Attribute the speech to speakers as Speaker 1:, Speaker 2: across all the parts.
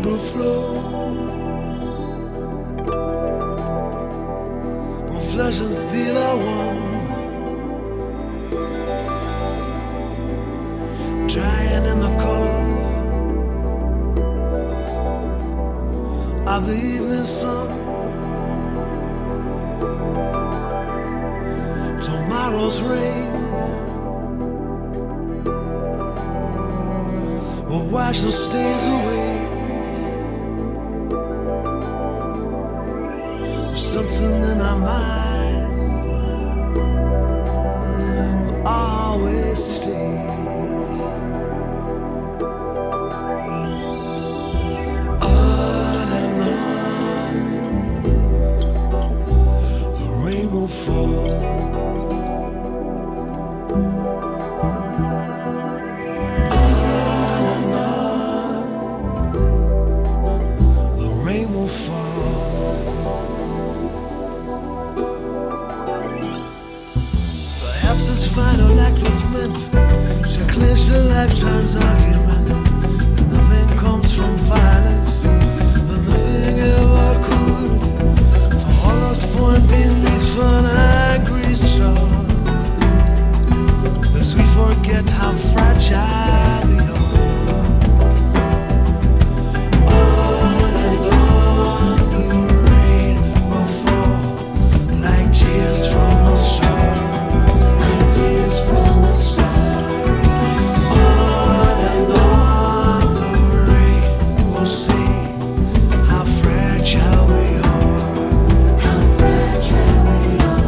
Speaker 1: will flow. When flesh and steel are one, drying in the color of the evening sun. Tomorrow's rain will wash the stains away. There's something in our mind will always stay. On and on, the rain will fall. Final act was meant to clinch the lifetime's argument that nothing comes from violence, but nothing ever could. For all us born beneath an angry straw, lest we forget how fragile we are. On and on the rain will fall like tears from a star. From the start, on and on, the rain will see how fragile we are. How fragile we are.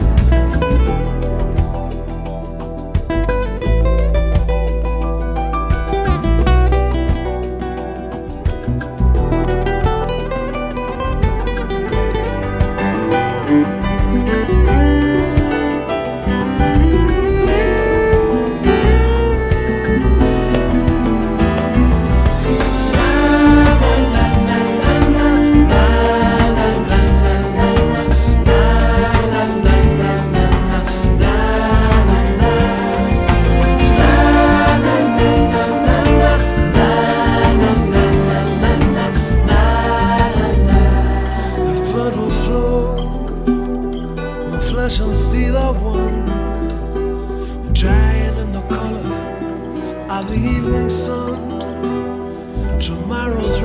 Speaker 1: Flesh and steel are one, drying in the color of the evening sun. Tomorrow's